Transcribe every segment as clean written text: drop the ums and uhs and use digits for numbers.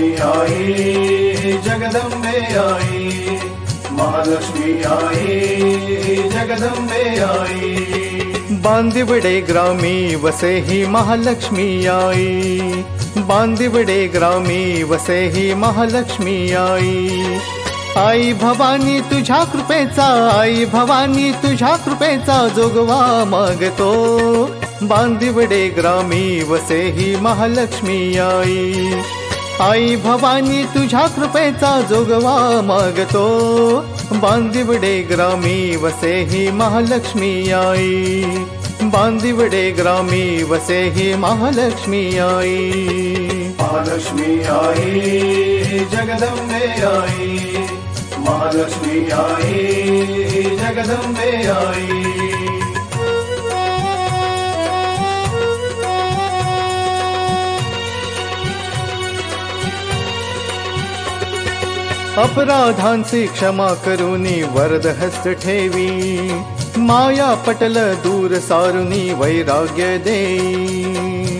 महालक्ष्मी आई जगदंबे आई, महालक्ष्मी आई जगदंबे आई। बांदिवडे ग्रामी वसे ही महालक्ष्मी आई, बांदिवडे ग्रामी वसे ही महालक्ष्मी आई। आई भवानी तुझ्या कृपेचा, आई भवानी तुझ्या कृपेचा जोगवा मागतो, बांदिवडे ग्रामी वसे ही महालक्ष्मी आई। आई भवानी तुझ्या कृपेचा जोगवा मागतो, बांदिवडे ग्रामी वसे ही महालक्ष्मी आई, बांदिवडे ग्रामी वसे ही महालक्ष्मी आई। महालक्ष्मी आई जगदंबे आई, महालक्ष्मी आई जगदंबे आई। अपराधांची क्षमा करुनी वरद हस्त ठेवी, माया पटल दूर सारुनी वैराग्य देई।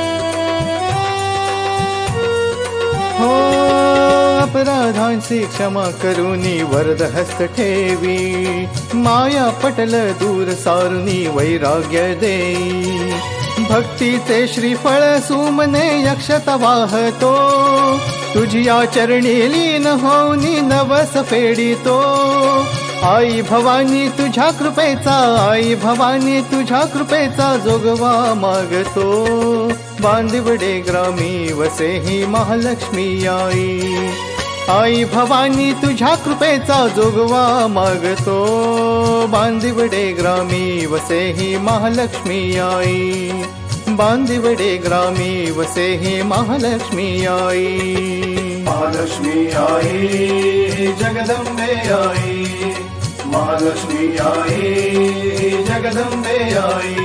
हो अपराधांची क्षमा करुनी वरद हस्त ठेवी, माया पटल दूर सारुनी वैराग्य देई। भक्तीचे श्रीफळ सुमने अक्षता वाहतो, तुझिया चरणी लीन होऊनी नवस फेडितो। आई भवानी तुझ्या कृपेचा, आई भवानी तुझ्या कृपेचा जोगवा मागतो, बांदिवडे ग्रामी वसे ही महालक्ष्मी आई। आई भवानी तुझ्या कृपेचा जोगवा मागतो, बांदिवडे ग्रामी वसे ही महालक्ष्मी आई, बांदिवडे ग्रामी वसे ही महालक्ष्मी आई। महालक्ष्मी आई जगदंबे आई, महालक्ष्मी आई जगदंबे आई।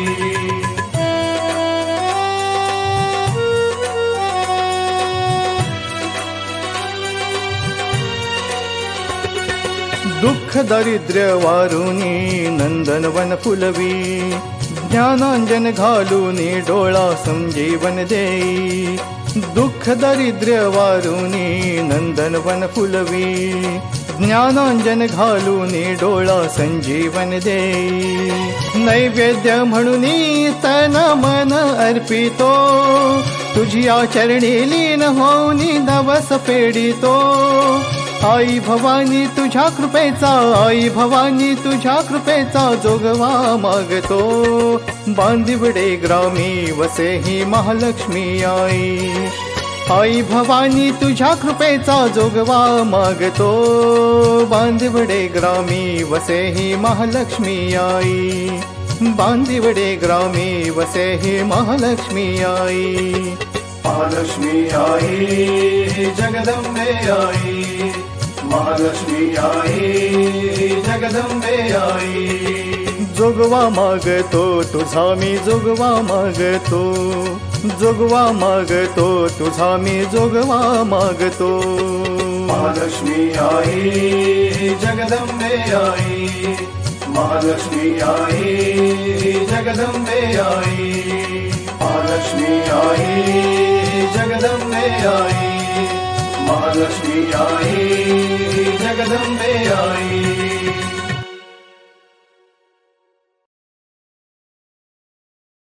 दुःख दारिद्र्य वारुनी नंदनवन फुलवी, ज्ञानांजन घालूनी डोळा संजीवन देई। दुःख दारिद्र्य वारुनी नंदनवन फुलवी, ज्ञानांजन घालूनी डोळा संजीवन देई। नैवेद्य म्हणूनी तन मन अर्पितो, तुझिया चरणी लीन होऊनी नवस फेडितो। आई भवानी तुझ्या कृपेचा, आई भवानी तुझ्या कृपेचा जोगवा मागतो, बांदिवडे ग्रामी वसे ही महालक्ष्मी आई। आई भवानी तुझ्या कृपेचा जोगवा मागतो, बांदिवडे ग्रामी वसे ही महालक्ष्मी आई, बांदिवडे ग्रामी वसे ही महालक्ष्मी आई। महालक्ष्मी आई जगदंबे आई, महालक्ष्मी आई जगदंबे आई। जोगवा मागतो तुझा मी जोगवा मागतो, जोगवा मागतो तुझा मी जोगवा मागतो। महालक्ष्मी आई जगदंबे आई, महालक्ष्मी आई जगदंबे आई। महालक्ष्मी आई जगदंबे आई, महालक्ष्मी आई जगदंबे आई।